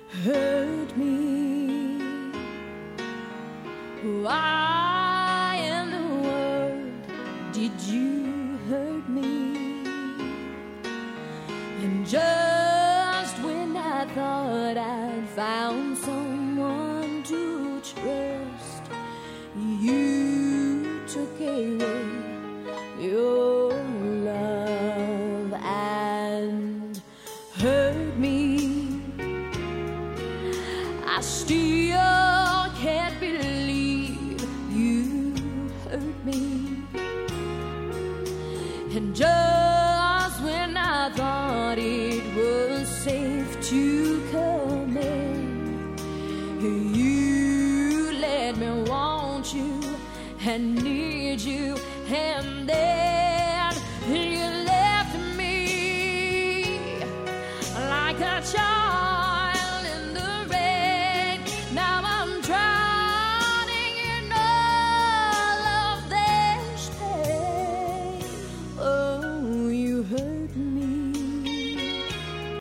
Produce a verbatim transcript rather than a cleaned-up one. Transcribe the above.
hurt me. Why in the world did you hurt me? And just when I thought I'd found someone to trust, you took away your love and hurt me. I still can't believe you hurt me. And just when I thought it was safe to come in, you let me want you and need you, and then